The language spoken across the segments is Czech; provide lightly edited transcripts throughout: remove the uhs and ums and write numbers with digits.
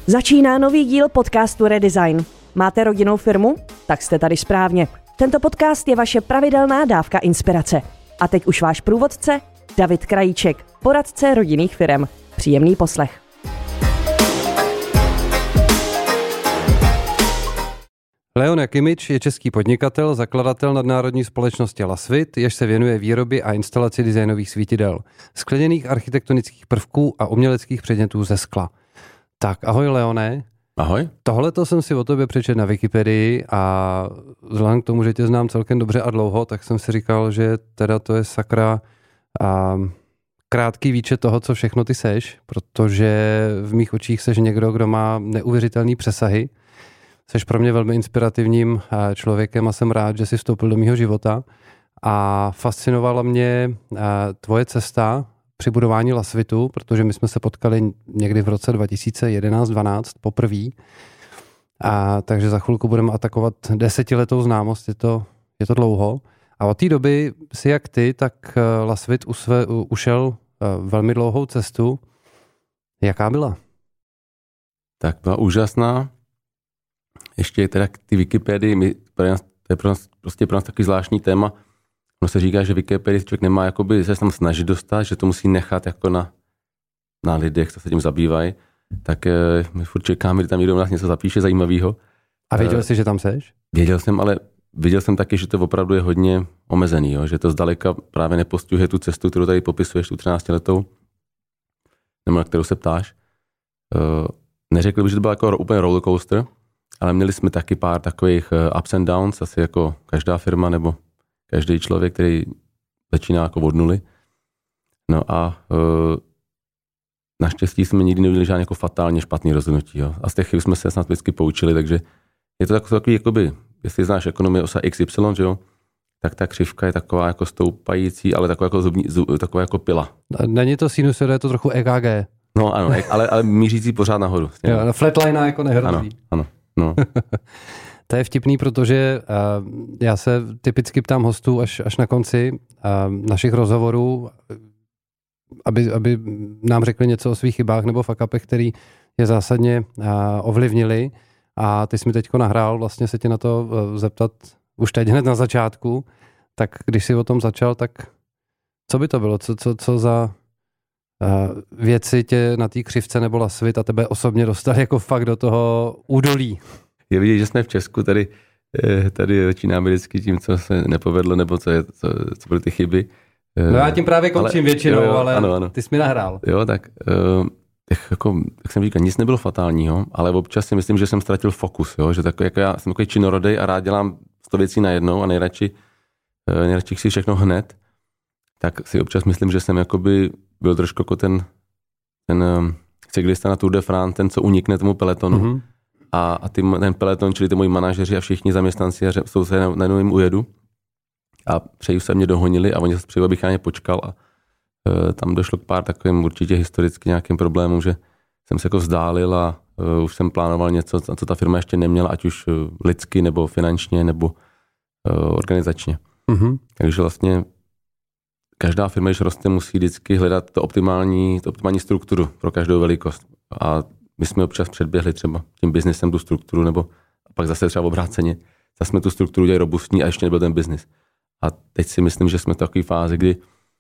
Začíná nový díl podcastu Redesign. Máte rodinnou firmu? Tak jste tady správně. Tento podcast je vaše pravidelná dávka inspirace. A teď už váš průvodce, David Krajíček, poradce rodinných firem. Příjemný poslech. Leon Jakimič je český podnikatel, zakladatel nadnárodní společnosti Lasvit, jež se věnuje výrobě a instalaci designových svítidel, skleněných architektonických prvků a uměleckých předmětů ze skla. Tak, ahoj Leone. Ahoj. Tohleto jsem si o tobě přečetl na Wikipedii a vzhledem k tomu, že tě znám celkem dobře a dlouho, tak jsem si říkal, že teda to je sakra krátký výčet toho, co všechno ty seš, protože v mých očích seš někdo, kdo má neuvěřitelný přesahy. Seš pro mě velmi inspirativním člověkem a jsem rád, že jsi vstoupil do mýho života a fascinovala mě tvoje cesta při budování Lasvitu, protože my jsme se potkali někdy v roce 2011-12 poprvé. Takže za chvilku budeme atakovat 10letou známost, je to dlouho. A od té doby si jak ty, tak Lasvit ušel velmi dlouhou cestu. Jaká byla? Tak byla úžasná. Ještě teda k ty Wikipedii, to je pro nás takový zvláštní téma. Ono se říká, že Wikipedii člověk nemá jakoby se tam snažit dostat, že to musí nechat jako na lidech, co se tím zabývají. Tak my furt čekáme, kdy tam někdo u nás něco zapíše zajímavého. A věděl jsi, že tam seš? Věděl jsem, ale viděl jsem taky, že to opravdu je hodně omezený, jo? Že to zdaleka právě nepostihuje tu cestu, kterou tady popisuješ, tu 13letou, nebo na kterou se ptáš. Neřekl bych, že to byl jako úplně rollercoaster, ale měli jsme taky pár takových ups and downs, asi jako každá firma nebo každý člověk, který začíná jako od nuly. No a naštěstí jsme nikdy neudělali žádné jako fatálně špatný rozhodnutí. Jo. A z těch chyb jsme se snad vždycky poučili, takže je to takový, jakoby, jestli znáš ekonomii osa XY, že jo, tak ta křivka je taková jako stoupající, ale taková jako taková jako pila. Není to sinusoida, je to trochu EKG. No ano, ale mířící pořád nahoru. Jo, flatline jako nehrozí. Ano. No. To je vtipný, protože já se typicky ptám hostů až na konci našich rozhovorů, aby nám řekli něco o svých chybách nebo fuck-upech, který je zásadně ovlivnili. A ty jsi mi teďko nahrál vlastně se tě na to zeptat už teď hned na začátku. Tak když jsi o tom začal, tak co by to bylo? Co za věci tě na té křivce nebo Lasvit a tebe osobně dostali jako fakt do toho údolí? Je vidět, že jsme v Česku, tady začínáme vždycky tím, co se nepovedlo, nebo co byly ty chyby. No já tím právě končím většinou, jo, ale ano. Ty jsi mi nahrál. Jo, tak jak jsem říkal, nic nebylo fatálního, ale občas si myslím, že jsem ztratil fokus, jo, že jako já jsem takový činorodej a rád dělám 100 věcí najednou a nejradši si všechno hned, tak si občas myslím, že jsem jakoby byl trošku jako ten cyklista na Tour de France, ten, co unikne tomu pelotonu. Mm-hmm. A ten peleton, čili ty moji manažeři a všichni zaměstnanci jsou se najednou jim ujedu a přeju se mě dohonili a oni se přeju, abych na ně počkal a tam došlo k pár takovým určitě historicky nějakým problémům, že jsem se jako vzdálil a už jsem plánoval něco, co ta firma ještě neměla, ať už lidsky nebo finančně nebo organizačně. Mm-hmm. Takže vlastně každá firma, když roste, musí vždycky hledat to optimální strukturu pro každou velikost. A my jsme občas předběhli třeba tím biznesem tu strukturu, nebo pak zase třeba obráceně. Zase jsme tu strukturu dělali robustní a ještě nebyl ten biznis. A teď si myslím, že jsme v takové fázi, kdy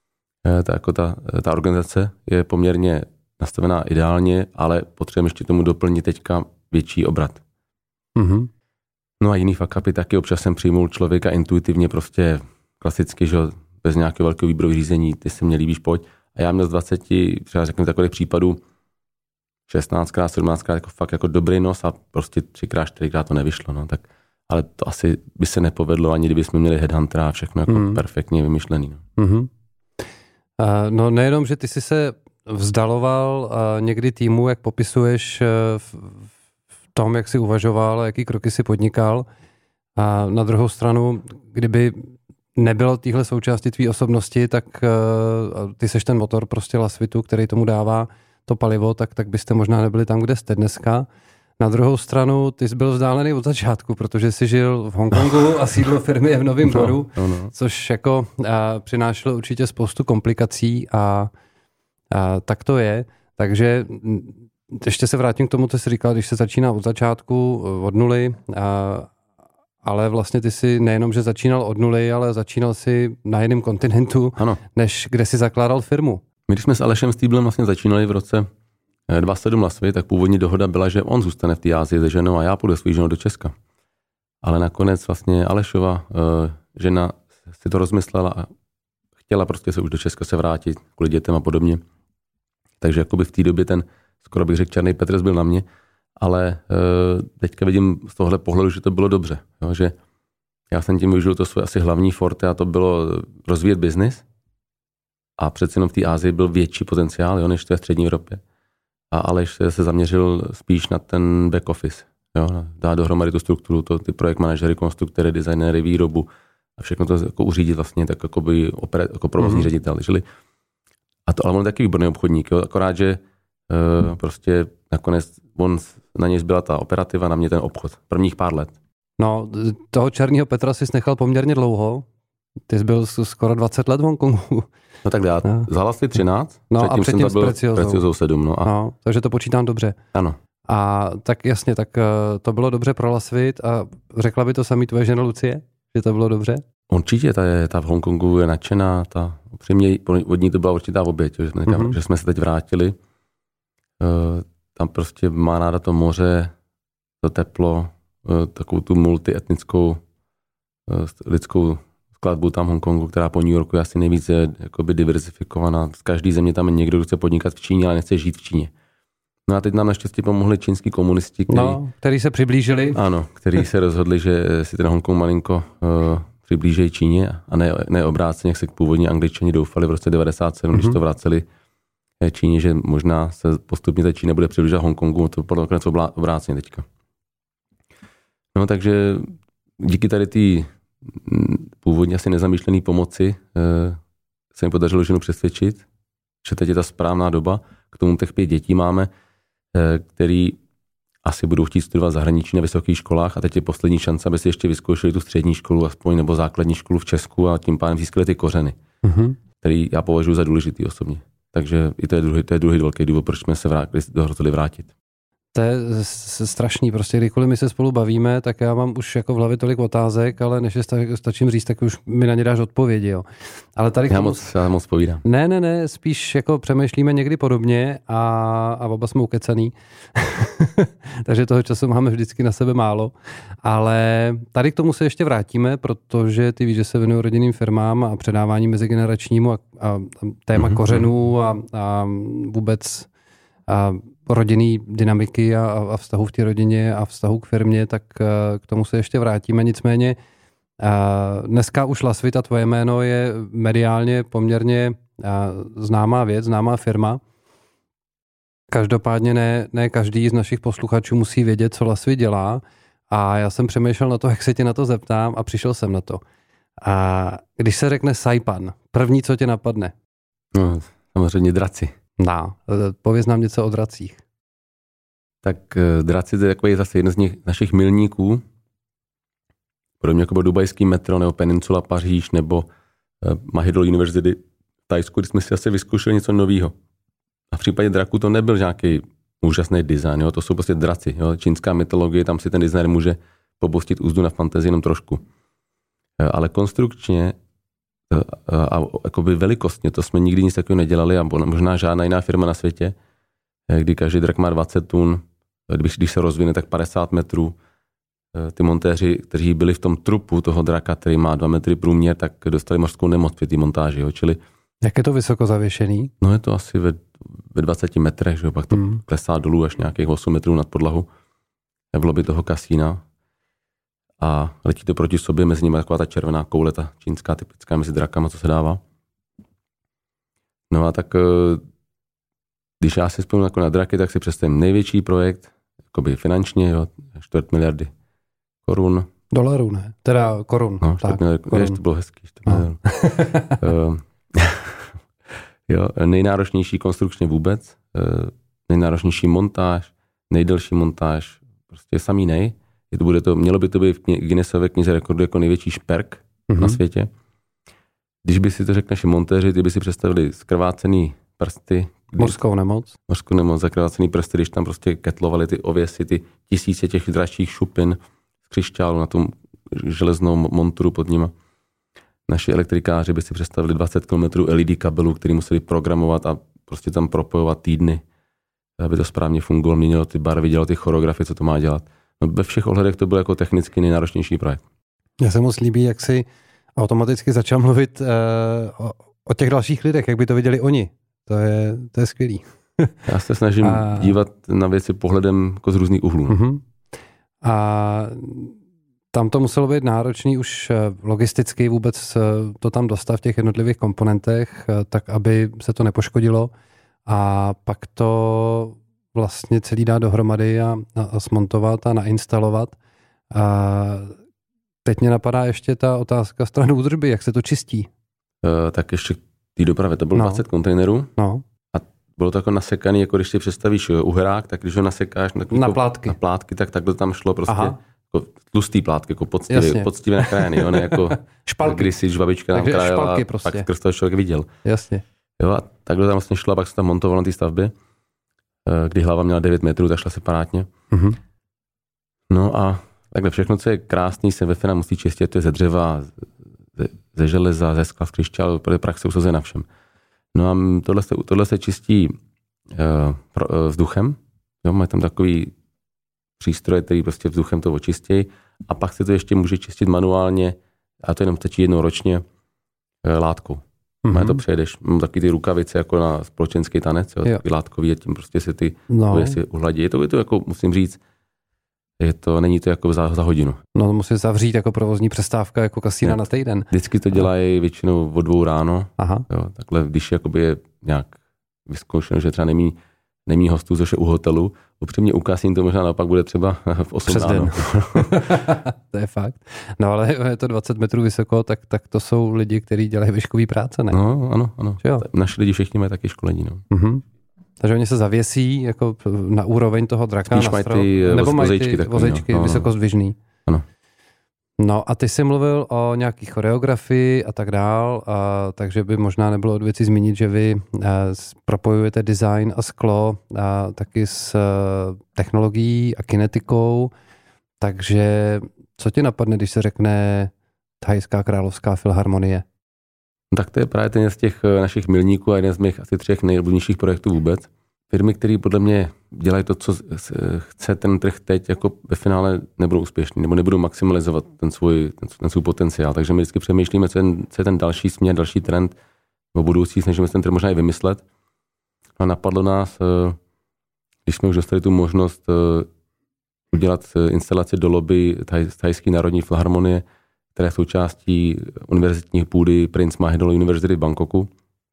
ta organizace je poměrně nastavená ideálně, ale potřebujeme ještě tomu doplnit teďka větší obrat. Mm-hmm. No a jiný fuck-upy taky občas jsem přijmul člověka intuitivně prostě klasicky, že bez nějakého velkého výběru řízení, ty se mě líbíš, pojď. A já měl z 20, třeba řeknu takových případů, 16krát, 17krát jako fakt jako dobrý nos a prostě 3krát, 4krát to nevyšlo, no, tak, ale to asi by se nepovedlo, ani kdyby jsme měli headhuntera a všechno jako perfektně vymyšlený. No. Mm-hmm. No nejenom, že ty jsi se vzdaloval někdy týmu, jak popisuješ v tom, jak jsi uvažoval, jaký kroky jsi podnikal, a na druhou stranu, kdyby nebylo téhle součástí tvý osobnosti, tak ty seš ten motor prostě Lasvitu, který tomu dává to palivo, tak byste možná nebyli tam, kde jste dneska. Na druhou stranu, ty jsi byl vzdálený od začátku, protože jsi žil v Hongkongu a sídlo firmy je v Novém Boru, což jako přinášelo určitě spoustu komplikací a tak to je. Takže ještě se vrátím k tomu, co jsi říkal, když se začíná od začátku, od nuly, ale vlastně ty si nejenom, že začínal od nuly, ale začínal si na jiném kontinentu, ano. Než kde si zakládal firmu. My, když jsme s Alešem Stýblem vlastně začínali v roce 2007 Lasvy, tak původní dohoda byla, že on zůstane v té Asii se ženou a já půjdu svou ženou do Česka. Ale nakonec vlastně Alešova žena si to rozmyslela a chtěla prostě se už do Česka se vrátit kvůli dětem a podobně. Takže jakoby v té době ten, skoro bych řekl, černý Petrs byl na mě, ale teďka vidím z tohohle pohledu, že to bylo dobře. Jo, že já jsem tím využil to svoje asi hlavní forte a to bylo rozvíjet biznis. A přece jenom v té Asii byl větší potenciál, jo, než v té střední Evropě. A Aleš se zaměřil spíš na ten back office. Jo, dá dohromady tu strukturu, ty projekt manažery, konstruktory, designéry, výrobu a všechno to jako uřídit vlastně tak jako provozní ředitel. Ale on je taky výborný obchodník, jo, akorát, že prostě nakonec na něj zbyla ta operativa, na mě ten obchod. Prvních pár let. No, toho černého Petra jsi nechal poměrně dlouho. Ty jsi byl skoro 20 let v Hongkongu. No tak dá. Za Lasvy 13, předtím jsem byl Preciozou 7. No, takže to počítám dobře. Ano. A tak jasně, tak to bylo dobře pro Lasvit a řekla by to samý tvoje žena Lucie, že to bylo dobře? Určitě, ta v Hongkongu je nadšená, upřímně od ní to byla určitá oběť, že jsme se teď vrátili. Tam prostě má ráda to moře, to teplo, takovou tu multietnickou lidskou skladbu tam v Hongkongu, která po New Yorku je asi nejvíce jakoby diverzifikovaná. Z každé země tam je někdo, kdo chce podnikat v Číně, ale nechce žít v Číně. No a teď nám naštěstí pomohli čínský komunisti, který se přiblížili. Ano, který se rozhodli, že si ten Hongkong malinko přiblíží Číně a ne obráceně, jak se původní Angličani doufali v roce 1997, když to vraceli Číně, že možná se postupně ta Čína bude přiblížit Hongkongu, to bylo nakonec obráceně teďka. No takže díky tady té původně asi nezamýšlené pomoci se mi podařilo ženu přesvědčit, že teď je ta správná doba. K tomu těch 5 dětí máme, který asi budou chtít studovat zahraničí na vysokých školách a teď je poslední šance, aby si ještě vyzkoušeli tu střední školu aspoň nebo základní školu v Česku a tím pádem získali ty kořeny, který já považuji za důležitý osobně. Takže i to je druhý velký důvod, proč jsme se rozhodli vrátit. To je strašný, prostě kdykoliv my se spolu bavíme, tak já mám už jako v hlavě tolik otázek, ale než je stačím říct, tak už mi na ně dáš odpovědi, jo. Ale tady já moc povídám. Ne, spíš jako přemýšlíme někdy podobně a oba jsme ukecaný. Takže toho času máme vždycky na sebe málo. Ale tady k tomu se ještě vrátíme, protože ty víš, že se věnuju rodinným firmám a předávání mezigeneračnímu a téma kořenů a vůbec rodinný dynamiky a vztahu v té rodině a vztahu k firmě, tak k tomu se ještě vrátíme. Nicméně dneska už Lasvit a tvoje jméno je mediálně poměrně známá věc, známá firma. Každopádně ne každý z našich posluchačů musí vědět, co Lasvit dělá a já jsem přemýšlel na to, jak se tě na to zeptám a přišel jsem na to. A když se řekne Saipan, první, co tě napadne? No, samozřejmě draci. No, pověz nám něco o dracích. Tak draci to je takový zase jeden z našich milníků. Podobně jako byl dubajský metro, nebo Peninsula Paříž, nebo Mahidol University v Thajsku, kdy jsme si asi vyzkoušeli něco nového. A v případě draků to nebyl nějaký úžasný design, jo? To jsou prostě draci. Jo? Čínská mytologie, tam si ten designer může popustit úzdu na fantazii jenom trošku. Ale konstrukčně a jakoby velikostně, to jsme nikdy nic takového nedělali a možná žádná jiná firma na světě, kdy každý drak má 20 tun, když se rozvine, tak 50 metrů. Ty montéři, kteří byli v tom trupu toho draka, který má 2 metry průměr, tak dostali mořskou nemoc při té montáži. Jo? Čili, jak je to vysoko zavěšený? No je to asi ve 20 metrech, že? Pak to klesá dolů až nějakých 8 metrů nad podlahu. Bylo by toho kasína. A letí to proti sobě, mezi nimi taková ta červená koule, ta čínská typická mezi drakama, co se dává. No a tak, když já si vzpomínám jako na draky, tak si představím největší projekt, jakoby finančně, jo, 4 miliardy korun. Dolarů, ne? Teda korun. No, 4 miliardy korun. To bylo hezký. Jo, nejnáročnější konstrukčně vůbec, nejnáročnější montáž, nejdelší montáž, prostě samý nej. Mělo by to být v Guinnessové knize rekordu jako největší šperk na světě. Když by si to řekl naši montéři, ty by si představili zkrvácený prsty, Mořskou nemoc, zakrvácený prsty, když tam prostě ketlovali ty ověsy, ty tisíce těch dračích šupin z křišťálu na tom železnou monturu pod nima. Naši elektrikáři by si představili 20 km LED kabelů, který museli programovat a prostě tam propojovat týdny, aby to správně fungovalo, měnilo ty barvy, dělalo ty choreografie, co to má dělat. No, ve všech ohledech to byl jako technicky nejnáročnější projekt. Já se moc líbí, jak si automaticky začal mluvit o těch dalších lidech, jak by to viděli oni. To je skvělý. Já se snažím dívat na věci pohledem jako z různých úhlů. Uh-huh. A tam to muselo být náročný už logisticky vůbec to tam dostat v těch jednotlivých komponentech, tak aby se to nepoškodilo a pak to vlastně celý dát dohromady a smontovat a nainstalovat. A teď mě napadá ještě ta otázka strany údržby, jak se to čistí? Tak ještě té dopravy, to bylo 20 kontejnerů a bylo to jako nasekaný, jako když si představíš uhrák, tak když ho nasekáš na plátky, tak takhle tam šlo prostě jako tlustý plátky, jako poctivě nakrájený, ne jako špalky. Když si babička nám krájela a prostě. Pak skrz toho člověk viděl. Jasně. Jo, a takhle tam vlastně šlo a pak se tam montovalo na té stavbě, kdy hlava měla 9 metrů, tak šla separátně. Mm-hmm. No a takhle všechno, co je krásný, se ve finále musí čistit, to je ze dřeva, ze železa, ze skla, z křišťálu, protože prach se usazuje na všem. No a tohle se čistí vzduchem, jo, mají tam takový přístroj, který prostě vzduchem to očistějí a pak se to ještě může čistit manuálně a to jenom stačí jednou ročně látkou. Mm-hmm. To přejedeš, mám taky ty rukavice jako na společenský tanec, jo, takový látkový a tím prostě se ty věci uhladí. Je to jako, musím říct, není to jako za hodinu. No to musí zavřít jako provozní přestávka, jako kasína na týden. Vždycky to dělají většinou o 2 ráno. Aha. Jo, takhle, když jakoby je nějak vyzkoušeno, že třeba nemí hostů, což je u hotelu, upřímně u kasín to možná naopak bude třeba v 8 ráno. To je fakt. No ale je to 20 metrů vysoko, tak to jsou lidi, kteří dělají výškový práce, ne? No, ano. Naši lidi všichni mají taky školení, no. Mhm. Takže oni se zavěsí jako na úroveň toho draka na strop, nebo mají ty vozejčky vysokozdvižný. Ano. No a ty jsi mluvil o nějaký choreografii a tak dál, takže by možná nebylo od věci zmínit, že vy propojujete design a sklo taky s technologií a kinetikou, takže co ti napadne, když se řekne Thajská královská filharmonie? Tak to je právě ten z těch našich milníků a jeden z mých asi 3 nejoblíbenějších projektů vůbec. Firmy, které podle mě dělají to, co chce ten trh teď, jako ve finále nebudou úspěšní nebo nebudou maximalizovat ten svůj potenciál. Takže my vždycky přemýšlíme, co je ten další směr, další trend nebo budoucí, snažíme se ten trend možná i vymyslet. A napadlo nás, když jsme už dostali tu možnost udělat instalaci do lobby Thajské národní filharmonie, která je součástí univerzitní půdy Prince Mahidol University v Bangkoku,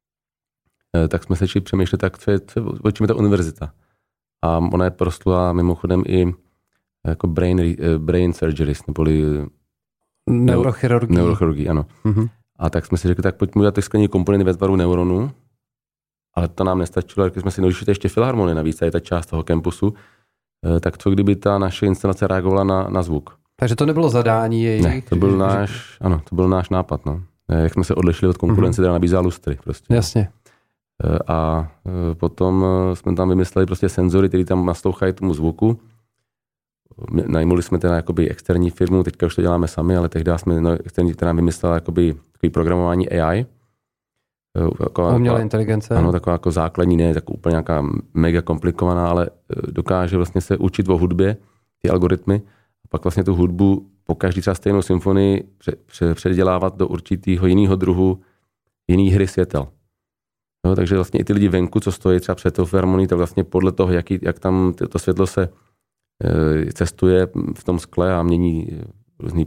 tak jsme se začali přemýšlet, tak o čem je ta univerzita. A ona je proslula mimochodem i jako brain surgeries, neboli neurochirurgii, ano. Mm-hmm. A tak jsme si řekli, tak pojďme udělat ty sklení komponenty ve tvaru neuronů, ale to nám nestačilo, když jsme si když ještě filharmonie navíc, a je ta část toho kampusu, tak co kdyby ta naše instalace reagovala na zvuk. Takže to nebylo zadání jejich? Ne, to byl náš nápad. No. Jak jsme se odlišili od konkurence, která nabízela lustry. Prostě. Jasně. A potom jsme tam vymysleli prostě senzory, které tam naslouchají tomu zvuku. Najmuli jsme teda jakoby externí firmu, teďka už to děláme sami, ale tehdy jsme externí, která vymyslela jakoby takový programování AI. Umělé inteligence. Ano, taková jako základní, ne tak úplně nějaká mega komplikovaná, ale dokáže vlastně se učit o hudbě, ty algoritmy, a pak vlastně tu hudbu po každý třeba stejnou symfonii předělávat do určitého jiného druhu, jiný hry světel. No, takže vlastně i ty lidi venku, co stojí třeba před tou filharmonií, tak vlastně podle toho, jak tam to světlo se cestuje v tom skle a mění různý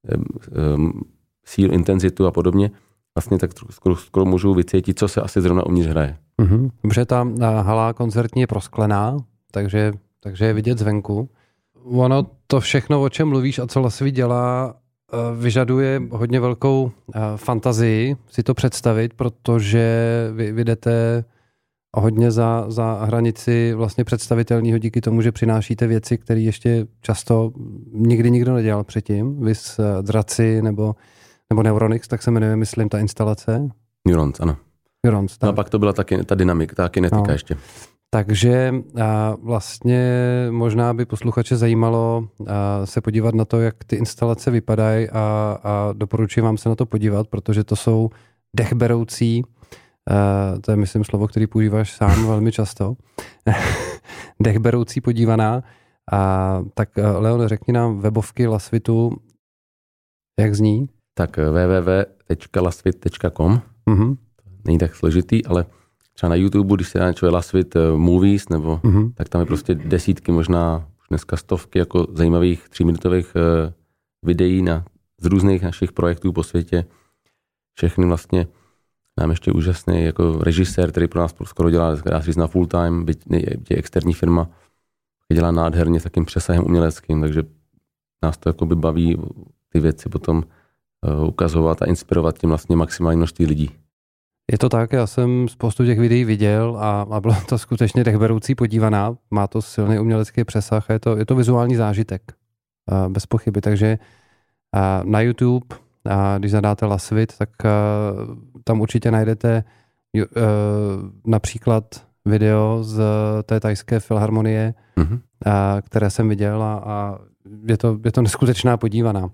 síl, intenzitu a podobně, vlastně tak skoro můžu vycítit, co se asi zrovna uvnitř hraje. Mm-hmm. Protože ta hala koncertní je prosklená, takže je vidět zvenku. Ono to všechno, o čem mluvíš a co Lasvy dělá, vyžaduje hodně velkou fantazii si to představit, protože vy jdete hodně za hranici vlastně představitelného díky tomu, že přinášíte věci, které ještě často nikdy nikdo nedělal předtím. Vys Draci nebo Neuronix, tak se jmenuje, myslím, ta instalace. Neurons, ano. Neurons. No a pak to byla taky ta dynamika, ta kinetika ještě. Takže vlastně možná by posluchače zajímalo se podívat na to, jak ty instalace vypadají a doporučuji vám se na to podívat, protože to jsou dechberoucí, to je myslím slovo, který používáš sám velmi často, dechberoucí podívaná. Tak Leon, řekni nám webovky Lasvitu, jak zní? Tak www.lasvit.com. Není tak složitý, ale třeba na YouTube, když se dá člověk Lasvit Movies, nebo tak tam je prostě desítky, možná dneska stovky jako zajímavých 3minutových videí z různých našich projektů po světě. Všechny vlastně nám ještě úžasný jako režisér, který pro nás skoro dělá, dá se říct na full time, byť je externí firma, dělá nádherně s takým přesahem uměleckým, takže nás to jakoby baví ty věci potom ukazovat a inspirovat tím vlastně maximální množství lidí. Je to tak, já jsem spoustu těch videí viděl a bylo to skutečně dechberoucí podívaná. Má to silný umělecký přesah a je to vizuální zážitek, bez pochyby. Takže na YouTube, když zadáte Lasvit, tak tam určitě najdete například video z té thajské filharmonie, které jsem viděl a je to neskutečná podívaná.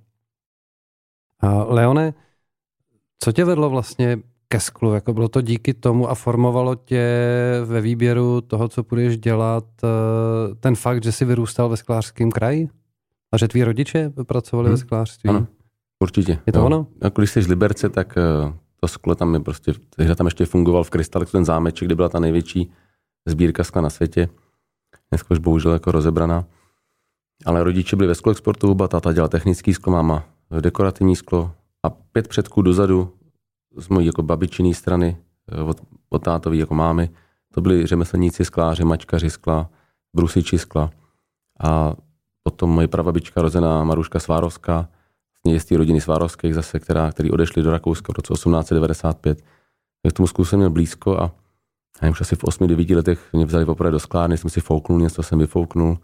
Leone, co tě vedlo vlastně ke sklu? Jako bylo to díky tomu a formovalo tě ve výběru toho, co budeš dělat, ten fakt, že jsi vyrůstal ve sklářském kraji? A že tví rodiče pracovali ve sklářství? Ano, určitě. Je to ono? Jako když jsi z Liberce, tak to sklo tam je prostě, tehdy tam ještě fungoval v Krystalexu ten zámeček, kde byla ta největší sbírka skla na světě. Dneska už bohužel jako rozebraná. Ale rodiče byli ve Skloexportu, táta dělal technický sklo, máma dekorativní sklo a 5 předků dozadu z mojí jako babičiny strany, od tátový jako mámy, to byli řemeslníci, skláři, mačkaři skla, brusiči skla. A potom moje prababička rozená Maruška Svárovská, je z té rodiny Svárovských zase, který odešli do Rakouska v roce 1895. K tomu sklu jsem měl blízko a já už asi v 8-9 letech mě vzali poprvé do sklárny, jsem si fouknul, něco jsem vyfouknul.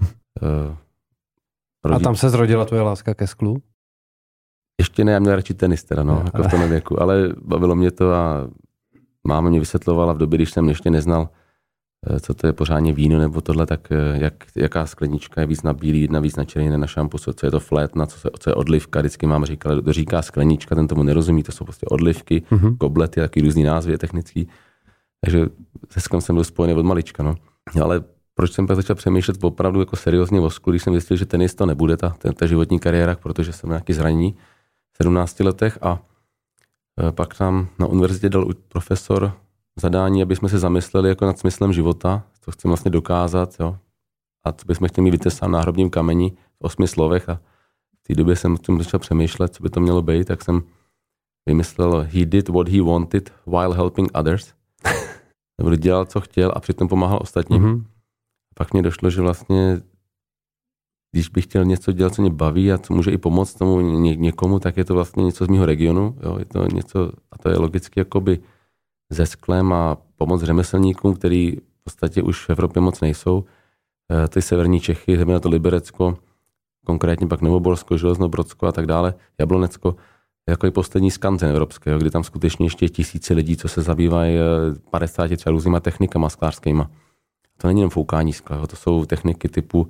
A tam se zrodila tvoje láska ke sklu? Ještě ne, já měl radši tenis teda, jako v tom věku, ale bavilo mě to a máma mě vysvětlovala v době, když jsem ještě neznal, co to je pořádně víno nebo tohle, tak jaká sklenička je víc na bílý, jedna víc na červený, na šampus, co je to flétna, co je odlivka, vždycky máma říkala, to říká sklenička, ten tomu nerozumí, to jsou prostě odlivky, koblety, taky různý názvy technický, takže se sklem jsem byl spojený od malička, no. Ale proč jsem pak začal přemýšlet opravdu jako seriózně o sklu, když jsem zjistil, že tenis to nebude, ta životní kariéra, protože jsem nějaký zranění v 17 letech a pak tam na univerzitě dal profesor zadání, aby jsme se zamysleli jako nad smyslem života, co chceme vlastně dokázat, jo. A co bychom chtěli mít vytesán na hrobním kameni v 8 slovech a v té době jsem o tom začal přemýšlet, co by to mělo být, tak jsem vymyslel he did what he wanted while helping others. Nebo dělal, co chtěl a přitom pomáhal ostatním. Pak mě došlo, že vlastně když bych chtěl něco dělat, co mě baví a co může i pomoct tomu někomu, tak je to vlastně něco z mého regionu. Jo? Je to něco, a to je logicky jakoby ze sklem a pomoc řemeslníkům, který v podstatě už v Evropě moc nejsou. Ty severní Čechy, zejména to Liberecko, konkrétně pak Novoborsko, Železnobrodsko a tak dále, Jablonecko, jako i poslední skanzen evropské, jo? Kdy tam skutečně ještě tisíce lidí, co se zabývají 50 třeba různýma technikama sklářskýma. To není jen foukání skla, to jsou techniky typu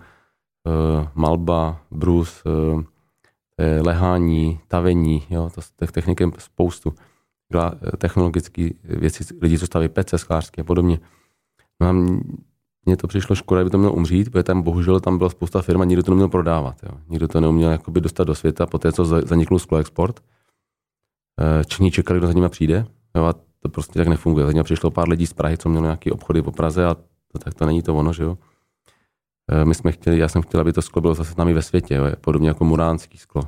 malba, brus, lehání, tavení, jo, těch technik je spoustu. Technologické věci, lidi, co staví pece sklářské a podobně. No a mně to přišlo škoda, aby to mělo umřít, protože tam bohužel tam byla spousta firma, nikdo to neměl prodávat. Jo. Nikdo to neuměl jakoby dostat do světa po té, co zaniknul Skloexport. Číní čekali, kdo za nimi přijde, jo, a to prostě tak nefunguje. Za nimi přišlo pár lidí z Prahy, co mělo nějaké obchody po Praze a tak to není to ono, že jo. Já jsem chtěl, aby to sklo bylo zase s námi ve světě, jo, podobně jako muránský sklo.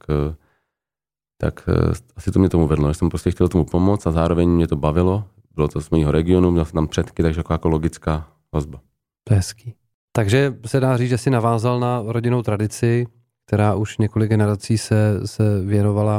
Tak asi to mě tomu vedlo, že jsem prostě chtěl tomu pomoct a zároveň mě to bavilo. Bylo to z mého regionu, měl jsem tam předky, takže jako logická vazba. To je hezký. Takže se dá říct, že jsi navázal na rodinnou tradici, která už několik generací se věnovala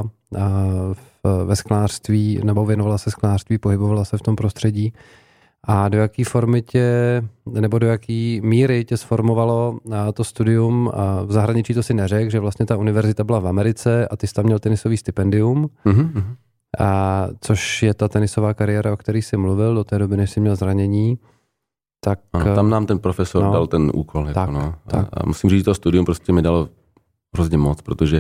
ve sklářství, nebo věnovala se sklářství, pohybovala se v tom prostředí. A do jaký formy nebo do jaký míry tě sformovalo to studium? V zahraničí to si neřekl, že vlastně ta univerzita byla v Americe a ty jsi tam měl tenisový stipendium. což je ta tenisová kariéra, o který jsi mluvil do té doby, než jsi měl zranění. Tak, tam nám ten profesor dal ten úkol. Tak. A musím říct, že to studium prostě mi dalo hrozně moc, protože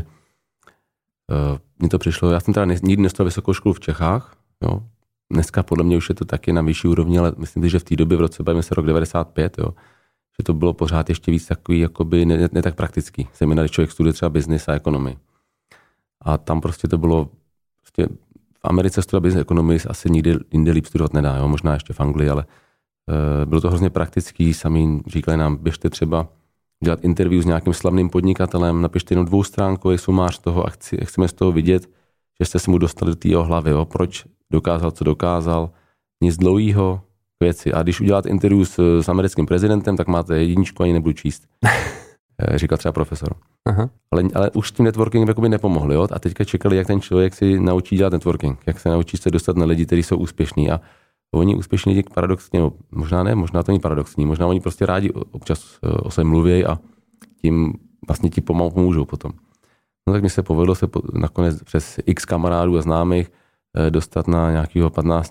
mně to přišlo, já jsem teda nikdy nestudoval vysokou školu v Čechách, jo. Dneska podle mě už je to taky na vyšší úrovni, ale myslím si, že v té době v roce, bavíme se rok 95, jo, že to bylo pořád ještě víc takový, jakoby ne tak praktický. Zejména, když člověk studuje třeba business a ekonomii. A tam prostě to bylo, prostě v Americe studovat business a ekonomii asi nikdy jinde líp studovat nedá, jo, možná ještě v Anglii, ale bylo to hrozně praktický, sami říkali nám, běžte třeba dělat interview s nějakým slavným podnikatelem, napište jenom 2stránkový sumář toho a chceme z toho vidět, že jste se mu dostali do té hlavy, jo, proč dokázal, co dokázal, nic dlouhýho, věci. A když uděláte interview s americkým prezidentem, tak máte 1, ani nebudu číst. Říkal třeba profesor. Aha. Ale už tím networkingem jakoby nepomohli. Jo? A teďka čekali, jak ten člověk si naučí dělat networking, jak se naučí se dostat na lidi, kteří jsou úspěšní. A oni úspěšní lidi paradoxně, no, možná ne, možná to není paradoxní, možná oni prostě rádi občas o sobě mluví a tím vlastně ti pomůžou potom. No tak mi se povedlo nakonec přes x kamarádů a známých dostat na nějakého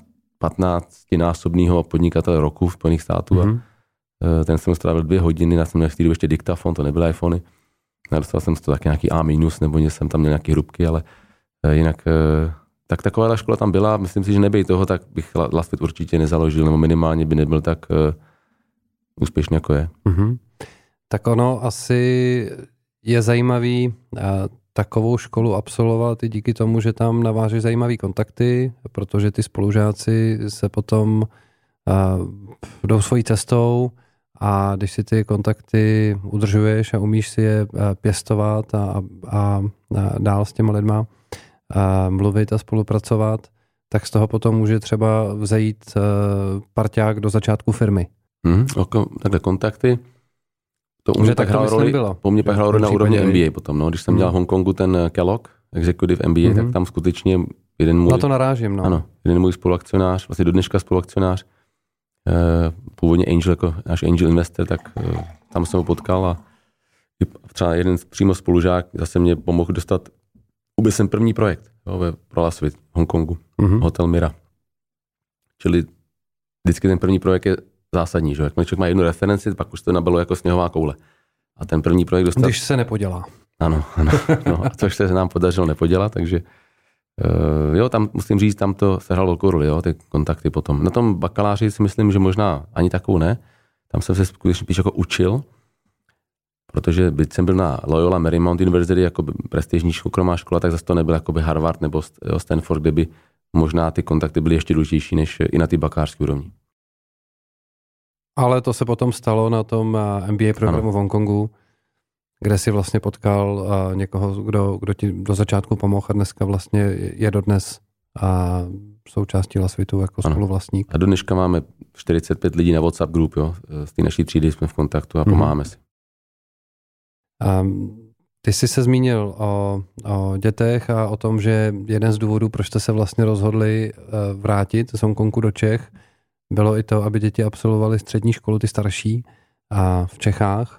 15násobného podnikatele roku v Spojených států. A ten jsem strávil 2 hodiny, já jsem měl v té době ještě diktafon, to nebyly iPhony. Dostal jsem z toho taky nějaký A- nebo jsem tam měl nějaké hrubky, ale jinak tak taková škola tam byla. Myslím si, že nebej toho, tak bych Lastfit určitě nezaložil, nebo minimálně by nebyl tak úspěšný, jako je. Tak ono asi je zajímavý takovou školu absolvovat i díky tomu, že tam naváží zajímavý kontakty, protože ty spolužáci se potom jdou svojí cestou a když si ty kontakty udržuješ a umíš si je pěstovat a dál s těma lidma mluvit a spolupracovat, tak z toho potom může třeba vzejít parťák do začátku firmy. Takhle kontakty. To u mě tak hrál roli, po mně pak hrál roli na úrovni MBA potom. No. Když jsem dělal v Hongkongu ten Kellogg, Executive MBA, tak tam skutečně jeden můj... Na to narážím, no. Ano, jeden můj spoluakcionář, vlastně do dneška spoluakcionář, původně angel, jako náš angel investor, tak tam jsem ho potkal a třeba jeden přímo spolužák zase mě pomohl dostat vůbec ten první projekt, jo, pro Lastfit v Hongkongu, Hotel Mira. Čili vždycky ten první projekt je zásadní, že jakmile člověk má jednu referenci, pak už to nabalo jako sněhová koule. A ten první projekt dostat... Když se nepodělá. Ano, no, což se nám podařilo nepodělat, takže jo, tam musím říct, tam to se hrál velkou roli, jo, ty kontakty potom. Na tom bakaláři si myslím, že možná ani takovou ne. Tam jsem se skutečně spíš jako učil, protože byť jsem byl na Loyola Marymount University jako prestižní soukromá škola, tak zase to nebyl jako by Harvard nebo Stanford, kde by možná ty kontakty byly ještě důležitější než i na ty bakalářské úrovni. Ale to se potom stalo na tom MBA programu v Hongkongu, kde si vlastně potkal někoho, kdo ti do začátku pomohl a dneska vlastně je dodnes součástí Lastfitu jako spoluvlastník. A do dneška máme 45 lidí na WhatsApp group, jo. Z té naší třídy jsme v kontaktu a pomáháme si. Ty jsi se zmínil o dětech a o tom, že jeden z důvodů, proč jste se vlastně rozhodli vrátit z Hongkongu do Čech, bylo i to, aby děti absolvovaly střední školu, ty starší, v Čechách.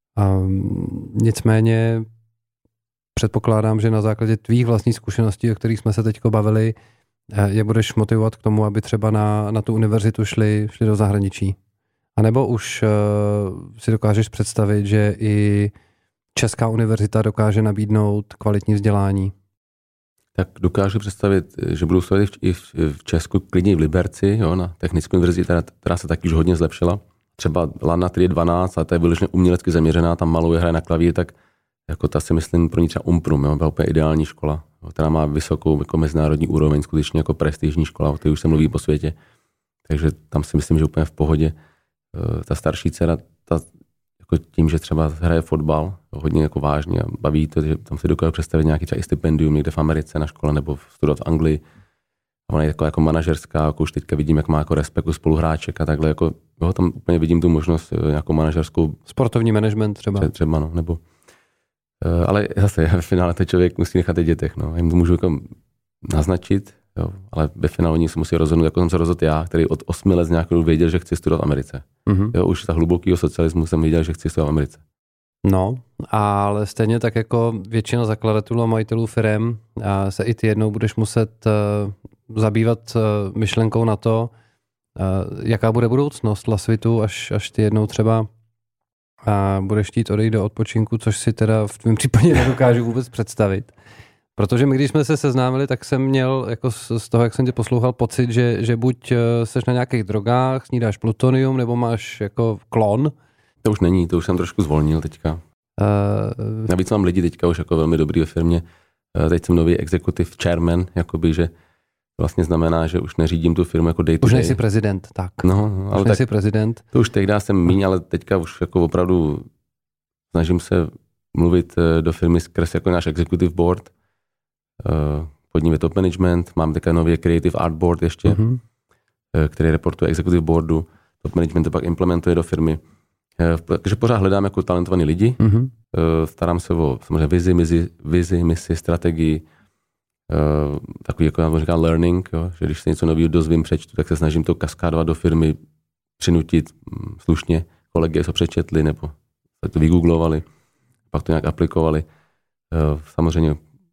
Nicméně předpokládám, že na základě tvých vlastních zkušeností, o kterých jsme se teďko bavili, je budeš motivovat k tomu, aby třeba na tu univerzitu šli do zahraničí. A nebo už si dokážeš představit, že i Česká univerzita dokáže nabídnout kvalitní vzdělání? Tak dokážu představit, že budou studovat i v Česku, klidně v Liberci, jo, na Technickou univerzitě, která se taky už hodně zlepšila. Třeba Lana, který je 12 a ta je vyloženě umělecky zaměřená, tam maluje, hraje na klavír, tak jako ta si myslím pro ní třeba Umprum, jo, byla úplně ideální škola, která má vysokou jako mezinárodní úroveň, skutečně jako prestižní škola, o které už se mluví po světě. Takže tam si myslím, že úplně v pohodě. Ta starší dcera, jako tím, že třeba hraje fotbal, hodně jako vážně a baví to, že tam si dokážu představit nějaký třeba i stipendium někde v Americe na škole nebo studovat v Anglii. A ona je jako manažerská, jako už teďka vidím, jak má jako respekt u spoluhráček a takhle, jako, jo, tam úplně vidím tu možnost nějakou manažerskou. Sportovní management třeba. Třeba, no, nebo. Ale zase ve finále to člověk musí nechat dětech, no. Jim to můžu jako naznačit, jo, ale ve finále oni se musí rozhodnout, jako jsem se rozhodl já, který od 8 let z nějakého věděl, že chci studovat v Americe. Jo, už za hlubokého socialismu jsem věděl, že chci studovat v Americe. No, ale stejně tak jako většina zakladatelů a majitelů firem se i ty jednou budeš muset zabývat myšlenkou na to, jaká bude budoucnost Lasvitu, až ty jednou třeba budeš chtít odejít do odpočinku, což si teda v tvém případě nedokážu vůbec představit. Protože my, když jsme se seznámili, tak jsem měl jako z toho, jak jsem tě poslouchal, pocit, že buď seš na nějakých drogách, snídáš plutonium, nebo máš jako klon. To už není, to už jsem trošku zvolnil teďka. Navíc mám lidi teďka už jako velmi dobrý ve firmě. Teď jsem nový executive chairman, jakoby, že vlastně znamená, že už neřídím tu firmu jako day to day. Už nejsi prezident, tak. No, ale už nejsi prezident. To už tehdy jsem míň, ale teďka už jako opravdu snažím se mluvit do firmy skrz jako náš executive board. Pod ním je top management, mám teďka nový creative art board ještě, který reportuje executive boardu. Top management to pak implementuje do firmy. Takže pořád hledám jako talentovaný lidi. Starám se o samozřejmě vizi, misi, strategii, takový, jako já říkám, learning, jo? Že když se něco nového dozvím, přečtu, tak se snažím to kaskádovat do firmy, přinutit slušně kolegy, co přečetli, nebo to vygooglovali, pak to nějak aplikovali. Samozřejmě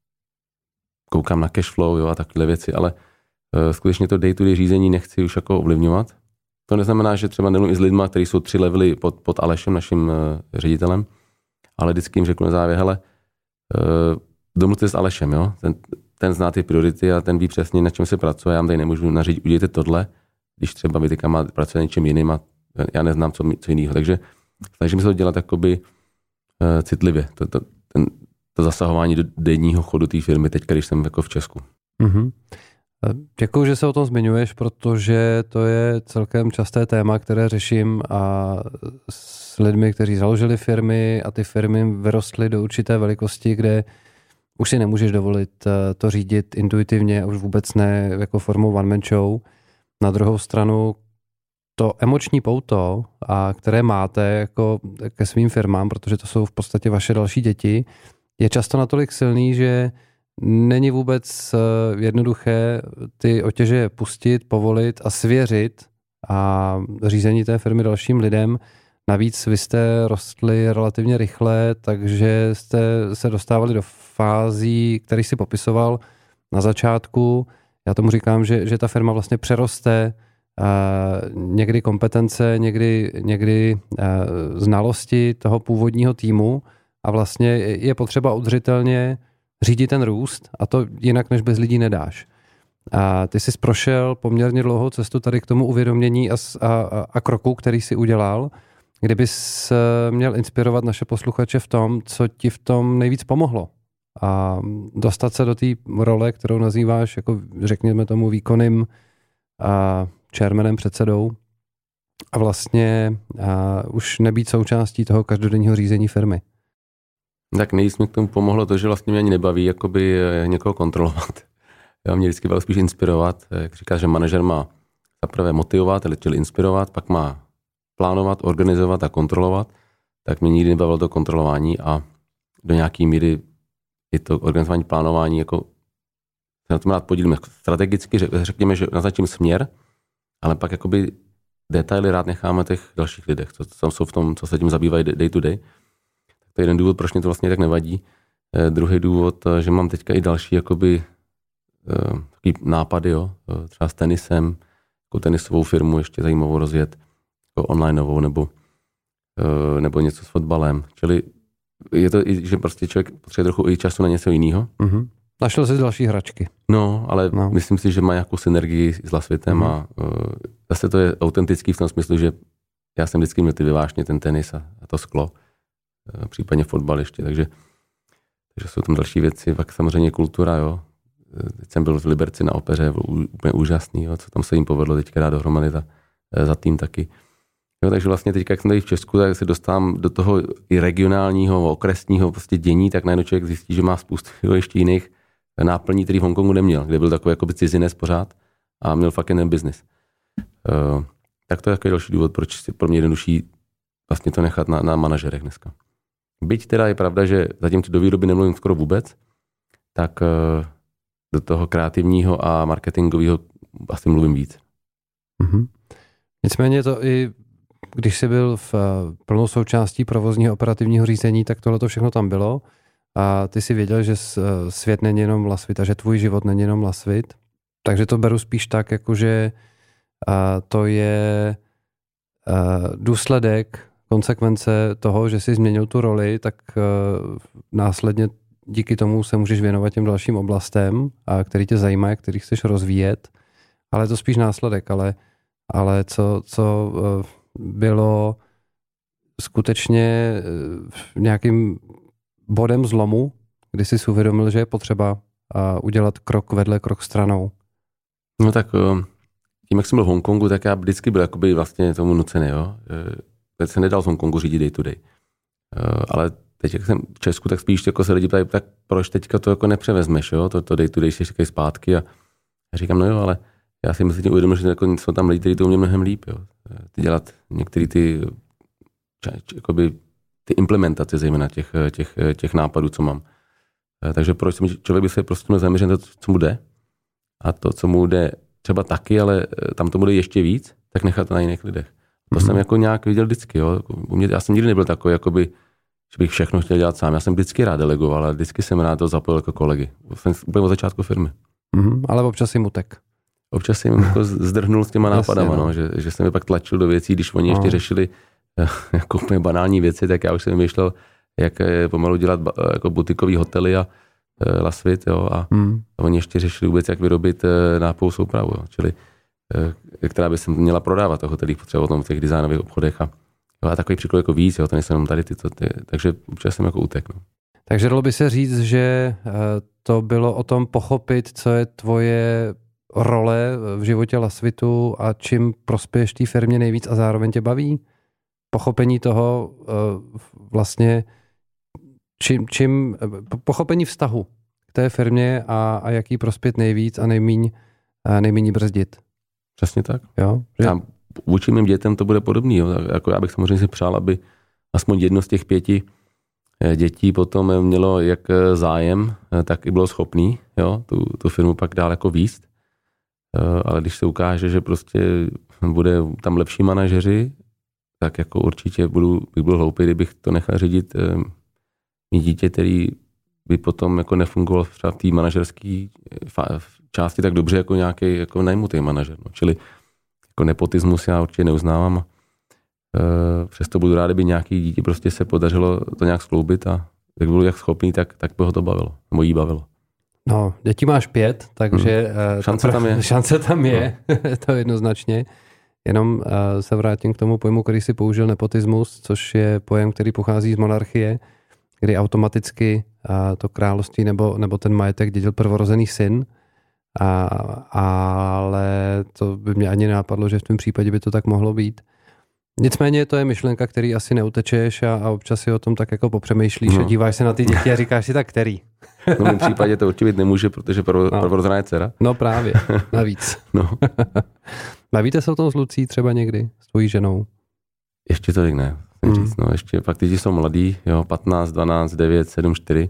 koukám na cash flow, jo, a takové věci, ale skutečně to day-to-day řízení nechci už jako ovlivňovat. To neznamená, že třeba nemluvím i s lidma, kteří jsou 3 levely pod Alešem, naším ředitelem, ale vždycky jim řeknu na závěr, hele, domluvte s Alešem, jo? Ten zná ty priority a ten ví přesně, na čem se pracuje. Já vám tady nemůžu nařídit, udějte tohle, když třeba vy teďka pracuje něčem jiným a já neznám co jiného. Takže snažím se to dělat jakoby citlivě. To zasahování do denního chodu té firmy, teď, když jsem jako v Česku. Děkuji, že se o tom zmiňuješ, protože to je celkem časté téma, které řeším a s lidmi, kteří založili firmy a ty firmy vyrostly do určité velikosti, kde už si nemůžeš dovolit to řídit intuitivně a už vůbec ne jako formou one-man show. Na druhou stranu to emoční pouto, které máte jako ke svým firmám, protože to jsou v podstatě vaše další děti, je často natolik silný, že není vůbec jednoduché ty otěže pustit, povolit a svěřit a řízení té firmy dalším lidem. Navíc vy jste rostli relativně rychle, takže jste se dostávali do fází, který si popisoval na začátku. Já tomu říkám, že ta firma vlastně přeroste někdy kompetence, někdy znalosti toho původního týmu a vlastně je potřeba udržitelně řídit ten růst a to jinak než bez lidí nedáš. A ty jsi prošel poměrně dlouhou cestu tady k tomu uvědomění a kroku, který jsi udělal. Kdybys měl inspirovat naše posluchače v tom, co ti v tom nejvíc pomohlo a dostat se do té role, kterou nazýváš, jako řekněme tomu výkonným chairmanem, předsedou a vlastně už nebýt součástí toho každodenního řízení firmy. Tak nejvíc mi k tomu pomohlo to, že vlastně mě ani nebaví jakoby někoho kontrolovat. Já mě vždycky bylo spíš inspirovat. Jak říkáš, že manažer má zaprvé motivovat, čili inspirovat, pak má plánovat, organizovat a kontrolovat, tak mě nikdy nebavilo to kontrolování a do nějaký míry je to organizování, plánování, jako se na tom rád podílím strategicky, řekněme, že naznačím směr, ale pak jakoby detaily rád necháme těch dalších lidech, co jsou v tom, co se tím zabývají day to day. To je jeden důvod, proč mě to vlastně tak nevadí. Druhý důvod, že mám teďka i další jakoby takový nápady, jo, třeba s tenisem, jako tenisovou firmu ještě zajímavou rozjet, jako onlineovou nebo něco s fotbalem. Čili je to i, že prostě člověk potřebuje trochu i času na něco jiného. Mm-hmm. Našel jsi další hračky. No, ale myslím si, že má nějakou synergii s Lasvitem a zase to je autentický v tom smyslu, že já jsem vždycky měl ty vášně, ten tenis a to sklo, případně fotbal ještě, takže jsou tam další věci, pak samozřejmě kultura, jo. Teď jsem byl v Liberci na opeře, úplně úžasný, jo, co tam se jim povedlo teďka dát dohromady za tým taky. Jo, takže vlastně teď, jak jsem tady v Česku, tak se dostávám do toho i regionálního, okresního prostě dění, tak najednou člověk zjistí, že má spoustu ještě jiných náplní, který v Hongkongu neměl, kde byl takový jakoby cizinec pořád a měl fakt jen business. Tak to je takový další důvod, proč je pro mě jednodušší vlastně to nechat na manažerech dneska. Byť teda je pravda, že zatím do výroby nemluvím skoro vůbec, tak do toho kreativního a marketingového asi mluvím víc. Mm-hmm. Nicméně to i když jsi byl v plnou součástí provozního operativního řízení, tak tohle to všechno tam bylo. A ty si věděl, že svět není jenom Lasvit a že tvůj život není jenom Lasvit. Takže to beru spíš tak, jakože to je důsledek, konsekvence toho, že jsi změnil tu roli, tak následně díky tomu se můžeš věnovat těm dalším oblastem, který tě zajímají, který chceš rozvíjet. Ale to spíš následek, ale co bylo skutečně nějakým bodem zlomu, kdy jsi si uvědomil, že je potřeba udělat krok vedle, krok stranou. No tak tím, jak jsem byl v Hongkongu, tak já vždycky byl jakoby vlastně tomu nucený, jo. Teď se nedal v Hongkongu řídit day to day. Ale teď, jak jsem v Česku, tak spíš jako se lidi ptají, tak proč teďka to jako nepřevezmeš, jo, to day to day si říkají zpátky a já říkám, no jo, ale já si myslím, uvědomil, že jako jsou tam lidi, kteří to umějí mnohem líp, jo. Ty dělat některé ty jakoby ty implementace zejména těch nápadů, co mám. Takže proč člověk by se prostě měl zaměřit na to, co mu jde a to, co mu jde třeba taky, ale tam to bude ještě víc, tak nechat to na jiných lidech. To jsem jako nějak viděl vždycky. Jo. Já jsem nikdy nebyl takový, jakoby, že bych všechno chtěl dělat sám. Já jsem vždycky rád delegoval, ale vždycky jsem rád to zapojil jako kolegy. Jsem úplně od začátku firmy. Ale občas jim utek. Občas jsem jako zdrhnul s těma nápadama, no, že jsem je pak tlačil do věcí, když oni ještě řešili jako úplně banální věci, tak já už jsem vymýšlel, jak pomalu dělat jako butikový hotely a Lasvit, jo, a oni ještě řešili vůbec, jak vyrobit nápojovou soupravu, jo, čili která by se měla prodávat o hotelích, potřeba o tom v těch designových obchodech a takový příklad jako víc, jo, to nejsou jenom tady takže občas jsem jako utek. No. Takže dalo by se říct, že to bylo o tom pochopit, co je tvoje role v životě Lasvitu a čím prospěješ té firmě nejvíc a zároveň tě baví? Pochopení toho vlastně, pochopení vztahu k té firmě a jaký prospět nejvíc a nejméně brzdit. Přesně tak. Jo? Já vůči mým dětem to bude podobný. Jo. Jako já bych samozřejmě si přál, aby aspoň jedno z těch 5 dětí potom mělo jak zájem, tak i bylo schopný, jo, tu firmu pak dál jako víst. Ale když se ukáže, že prostě bude tam lepší manažeři, tak jako určitě bych byl hloupý, kdybych to nechal řídit mít dítě, který by potom jako nefungoval třeba v té manažerské části tak dobře jako nějaký jako najmutý manažer. No. Čili jako nepotismus já určitě neuznávám. Přesto budu rád, kdyby nějaký dítě prostě se podařilo to nějak skloubit a jak byl jak schopný, tak by ho to bavilo, nebo jí bavilo. No, dětí máš 5, takže šance tam je, to jednoznačně. Jenom se vrátím k tomu pojmu, který si použil, nepotismus, což je pojem, který pochází z monarchie, kdy automaticky to království nebo ten majetek dědil prvorozený syn, ale to by mě ani nenapadlo, že v tom případě by to tak mohlo být. Nicméně to je myšlenka, který asi neutečeš a občas si o tom tak jako popřemýšlíš a díváš se na ty děti a říkáš si tak který. No v mém případě to určitě být nemůže, protože prvorozená je dcera. No právě, navíc. No. Bavíte se o tom s Lucí třeba někdy, s tvojí ženou? Ještě tolik ne. Říct, no, ještě fakt ty děti jsou mladí, jo, 15, 12, 9, 7, 4.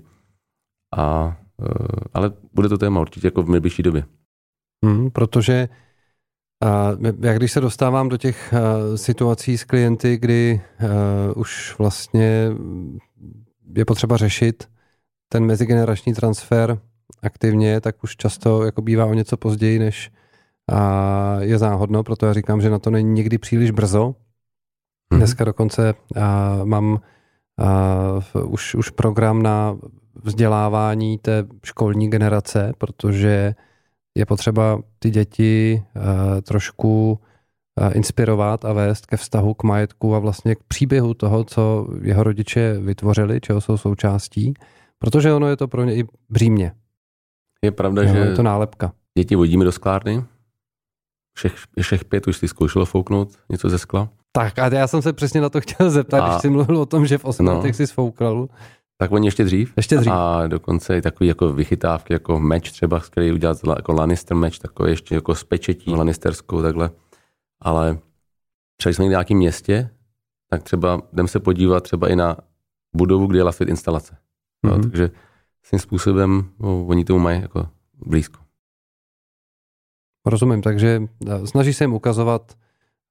Ale bude to téma určitě jako v nejbližší době. Protože já když se dostávám do těch situací s klienty, kdy už vlastně je potřeba řešit ten mezigenerační transfer aktivně, tak už často jako bývá o něco později, než je záhodno, proto já říkám, že na to není nikdy příliš brzo. Dneska dokonce mám už program na vzdělávání té školní generace, protože je potřeba ty děti trošku inspirovat a vést ke vztahu k majetku a vlastně k příběhu toho, co jeho rodiče vytvořili, čeho jsou součástí, protože ono je to pro ně i břímě. Je pravda, že je to nálepka. Děti vodíme do sklárny, všech 5 už si zkoušelo fouknout něco ze skla. Tak a já jsem se přesně na to chtěl zeptat, když jsi mluvil o tom, že v 8 letech si sfoukal. Tak oni ještě dřív. A dokonce i takový jako vychytávky, jako meč třeba, který udělat jako Lannister meč, takový ještě jako s pečetí lannisterskou takhle. Ale třeba jsme někde v nějakém městě, tak třeba jdem se podívat třeba i na budovu, kde je Lasvit instalace. No, takže svým způsobem oni tomu mají jako blízko. Rozumím, takže snaží se jim ukazovat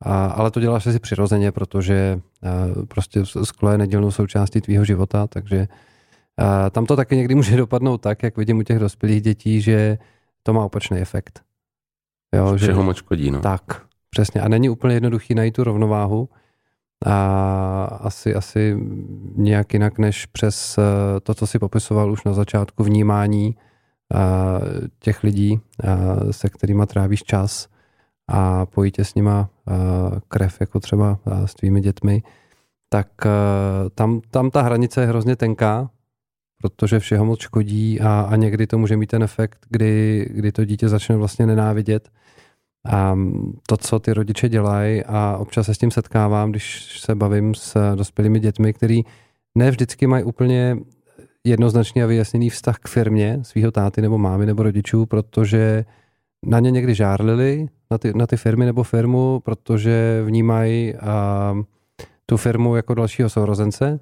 ale to děláš asi přirozeně, protože prostě sklo je nedílnou součástí tvýho života, takže tam to taky někdy může dopadnout tak, jak vidím u těch dospělých dětí, že to má opačný efekt. Jo, všeho moc škodí, no. Tak, přesně. A není úplně jednoduchý najít tu rovnováhu. A asi nějak jinak než přes to, co si popisoval už na začátku, vnímání těch lidí, se kterýma trávíš čas a pojítě s nima krev, jako třeba s tvými dětmi, tak tam ta hranice je hrozně tenká, protože všeho moc škodí a někdy to může mít ten efekt, kdy to dítě začne vlastně nenávidět. A to, co ty rodiče dělají, a občas se s tím setkávám, když se bavím s dospělými dětmi, který ne vždycky mají úplně jednoznačně a vyjasněný vztah k firmě svého táty nebo mámy nebo rodičů, protože na ně někdy žárlili, na ty firmy nebo firmu, protože vnímají tu firmu jako dalšího sourozence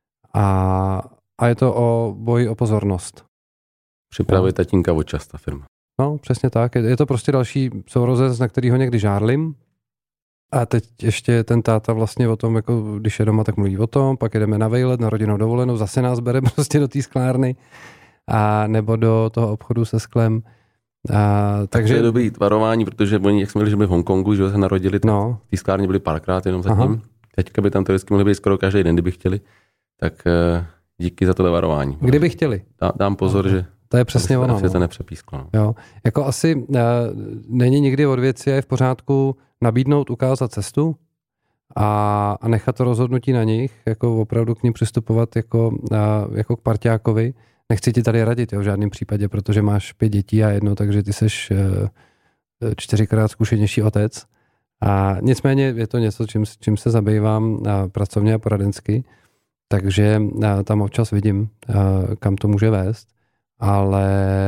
a je to o boji o pozornost. Připravuje tatínka o čas ta firma. No, přesně tak. Je to prostě další sourozenec, na kterýho někdy žárlim. A teď ještě ten táta vlastně o tom, jako když je doma, tak mluví o tom, pak jedeme na vejlet, na rodinnou dovolenou, zase nás bere prostě do té sklárny a nebo do toho obchodu se sklem. Takže to je dobrý varování, protože oni, jak jsme byli, že byli v Hongkongu, že se narodili, tak v té sklárně byli párkrát jenom zatím. Teďka by tam teoreticky mohli být skoro každý den, kdyby chtěli. Tak díky za tohle varování. Kdyby chtěli. Dám pozor, že to je přesně ono. Se to nepřepísklo. No. Jo. Jako asi není nikdy od věci, je v pořádku nabídnout, ukázat cestu a nechat to rozhodnutí na nich, jako opravdu k ním přistupovat jako k parťákovi. Nechci ti tady radit, jo, v žádném případě, protože máš 5 dětí a jedno, takže ty seš 4krát zkušenější otec. A nicméně je to něco, čím se zabývám pracovně a poradensky, takže tam občas vidím, kam to může vést, ale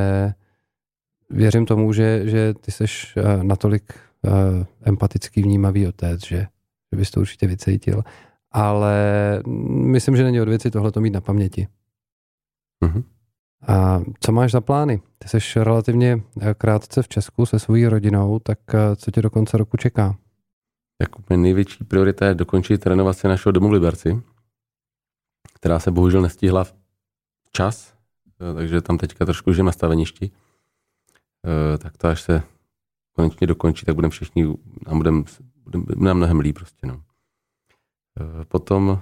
věřím tomu, že ty seš natolik empatický, vnímavý otec, že bys to určitě vycítil. Ale myslím, že není od věci tohleto mít na paměti. Mm-hmm. A co máš za plány? Ty seš relativně krátce v Česku se svojí rodinou, tak co tě do konce roku čeká? Tak úplně největší priorita je dokončit renovaci našeho domu v Liberci, která se bohužel nestihla včas, takže tam teďka trošku žijeme na staveništi. Tak to až se konečně dokončí, tak budeme všichni, budeme mnohem líp prostě. No. Potom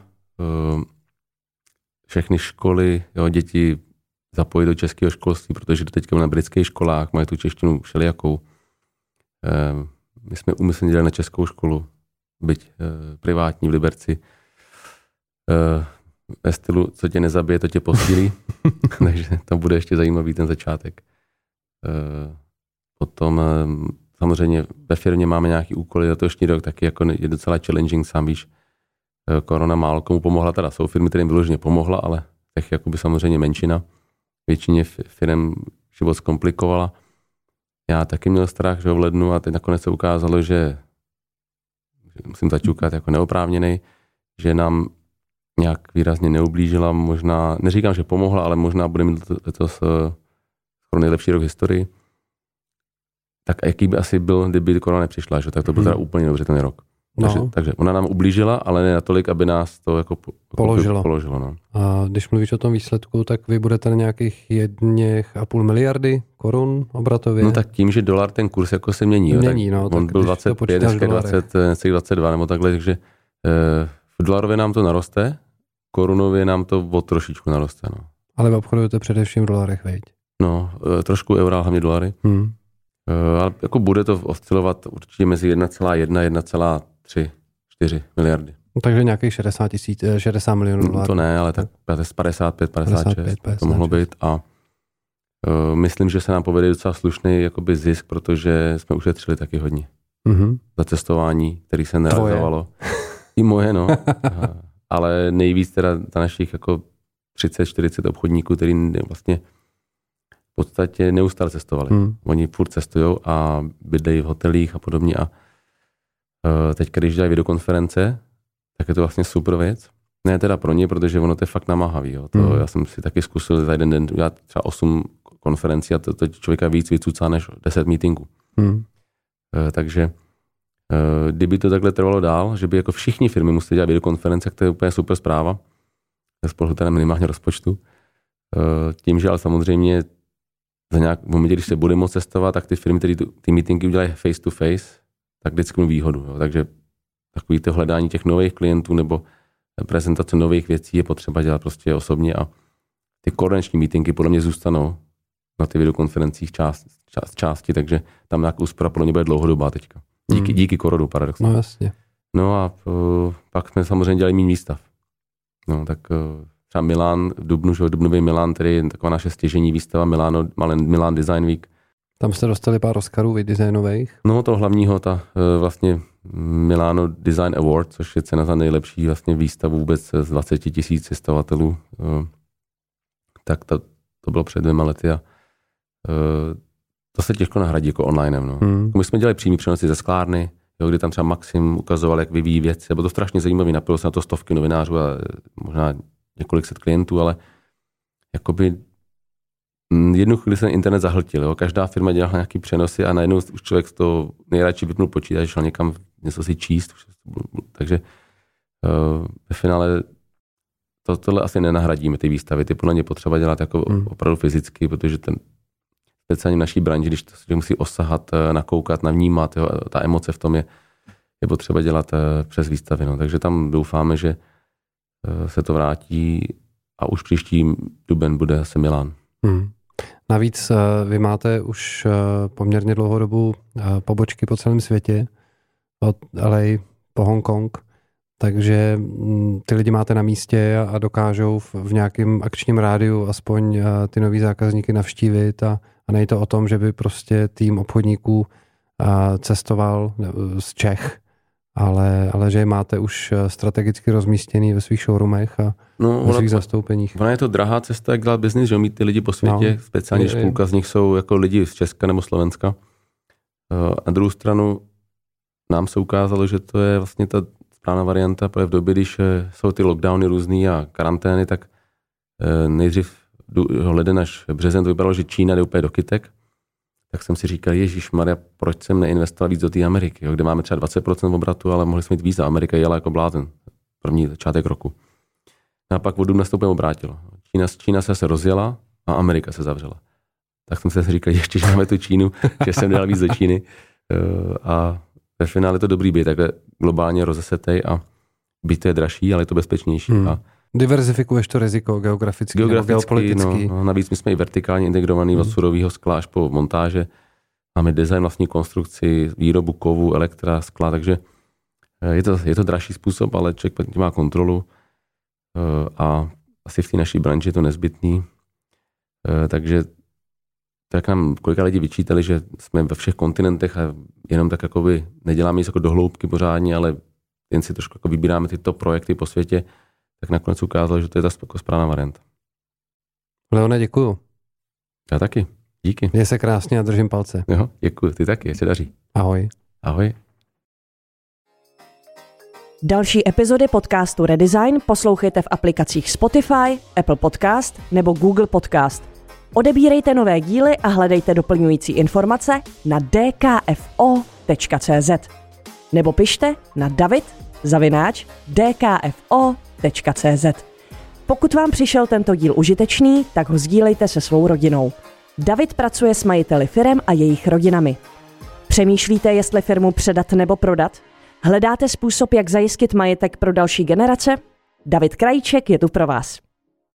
všechny školy, děti zapojit do českého školství, protože teďka na britských školách mají tu češtinu všelijakou. My jsme úmyslně dělali na českou školu, byť privátní v Liberci. Ve stylu, co tě nezabije, to tě posílí. Takže tam bude ještě zajímavý ten začátek. Potom samozřejmě ve firmě máme nějaký úkoly, letošní rok taky jako je docela challenging, sám víš. Korona málo komu pomohla, teda jsou firmy, kterým vyloženě pomohla, ale těch jakoby samozřejmě menšina. Většině firm život zkomplikovala. Já taky měl strach, že v lednu a teď nakonec se ukázalo, že musím zaťukat jako neoprávněnej, že nám nějak výrazně neublížila, možná, neříkám, že pomohla, ale možná bude mít to skoro nejlepší rok v historii. Tak jaký by asi byl, kdyby korona nepřišla, že? Tak to byl teda úplně neuvěřitelný rok. No. Takže ona nám ublížila, ale ne natolik, aby nás to jako položilo no. A když mluvíš o tom výsledku, tak vy budete na nějakých 1,5 miliardy korun obratově? No tak tím, že dolar, ten kurz jako se mění. No, on byl 25, dneska 22 nebo takhle, takže v dolarově nám to naroste, korunově nám to o trošičku naroste. No. Ale vy obchodujete především v dolarech, veď? No, trošku eura, hlavně dolary. Ale jako bude to oscilovat určitě mezi 1,3 miliardy. No, takže nějakých 60 milionů dolarů. To ne, ale tak 55, 56 to mohlo být a myslím, že se nám povede docela slušný jakoby zisk, protože jsme ušetřili taky hodně. Za cestování, který se nerealizovalo. I moje, no. Ale nejvíc teda našich jako 30-40 obchodníků, který vlastně v podstatě neustále cestovali. Oni furt cestujou a bydlejí v hotelích a podobně a teď, když dělají videokonference, tak je to vlastně super věc. Ne teda pro ně, protože ono to je fakt namáhavý. Jo. To já jsem si taky zkusil za jeden den udělat třeba 8 konferencí a to člověka víc vycucá než 10 meetingů. Takže Kdyby to takhle trvalo dál, že by jako všichni firmy museli dělat videokonference, tak to je úplně super zpráva. Spolu teda minimálně rozpočtu. Tím, že ale samozřejmě za nějak momentě, když se bude moct cestovat, tak ty firmy, které ty meetingy udělají face to face, tak vždycky má výhodu. Jo. Takže takový to hledání těch nových klientů nebo prezentace nových věcí je potřeba dělat prostě osobně a ty koordinační meetingy podle mě zůstanou na ty videokonferencích části, takže tam nějaká úspora podle mě bude dlouhodobá teďka. Díky korodu paradoxně. No jasně. No a pak jsme samozřejmě dělali méně výstav. No tak třeba Milán v dubnu, že Dubnový Milán, tedy je taková naše stěžení výstava Milán Design Week. Tam jste dostali pár Oscarů designových. No to hlavního, vlastně Milano Design Award, což je cena za nejlepší vlastně výstavu vůbec z 20 000 vystavatelů. Tak to bylo před 2 lety a to se těžko nahradí jako online. No. My jsme dělali přímý přenosy ze sklárny, jo, kdy tam třeba Maxim ukazoval, jak vyvíjí věci. Bylo to strašně zajímavý, napilo se na to stovky novinářů a možná několik set klientů, ale jakoby jednu chvíli se internet zahltil. Jo. Každá firma dělala nějaký přenosy a najednou už člověk to nejradši vypnul počítač, šel někam něco si číst. Takže ve finále tohle asi nenahradíme, ty výstavy. Ty podle mě potřeba dělat jako opravdu fyzicky, protože ten speciálně v naší branži, když to musí osahat, nakoukat, navnímat, jo, ta emoce v tom je potřeba dělat přes výstavy. No. Takže tam doufáme, že se to vrátí a už příští duben bude asi Milán. Navíc vy máte už poměrně dlouhou dobu pobočky po celém světě, od LA po Hongkong, takže ty lidi máte na místě a dokážou v nějakém akčním rádiu aspoň ty nový zákazníky navštívit a nejde to o tom, že by prostě tým obchodníků cestoval z Čech, ale že je máte už strategicky rozmístěný ve svých showroomech a ve svých zastoupeních. Ona je to drahá cesta, jak dělat biznis, že mít ty lidi po světě, speciálně školka z nich jsou jako lidi z Česka nebo Slovenska. Na druhou stranu nám se ukázalo, že to je vlastně ta správná varianta, protože v době, když jsou ty lockdowny různý a karantény, tak nejdřív leden až březen to vypadalo, že Čína jde úplně do kytek. Tak jsem si říkal, ježišmarja, proč jsem neinvestoval víc do té Ameriky, jo, kde máme třeba 20% obratu, ale mohli jsme mít víc a Amerika jela jako blázen. První začátek roku. A pak od dubna se to úplně obrátilo. Čína se rozjela a Amerika se zavřela. Tak jsem si říkal, ještě, že máme tu Čínu, že jsem dal víc do Číny. A ve finále to dobrý být takhle globálně rozesetej a být to je dražší, ale je to bezpečnější. A diverzifikuješ to riziko geograficky nebo geopoliticky. No, navíc my jsme i vertikálně integrovaný od surového skla až po montáže. Máme design, vlastní konstrukci, výrobu kovu, elektra, skla, takže je to dražší způsob, ale člověk má kontrolu a asi v té naší branži je to nezbytný. Takže tak nám kolika lidí vyčítali, že jsme ve všech kontinentech a jenom tak jakoby neděláme nic jako dohloubky pořádně, ale jen si trošku jako vybíráme tyto projekty po světě, tak nakonec ukázalo, že to je ta správná varianta. Leone, děkuju. Já taky. Díky. Měj se krásně a držím palce. Jo, děkuji. Ty taky. Se daří. Ahoj. Ahoj. Další epizody podcastu Redesign poslouchejte v aplikacích Spotify, Apple Podcast nebo Google Podcast. Odebírejte nové díly a hledejte doplňující informace na dkfo.cz nebo pište na david@dkfo.cz. Pokud vám přišel tento díl užitečný, tak ho sdílejte se svou rodinou. David pracuje s majiteli firem a jejich rodinami. Přemýšlíte, jestli firmu předat nebo prodat? Hledáte způsob, jak zajistit majetek pro další generace? David Krajíček je tu pro vás.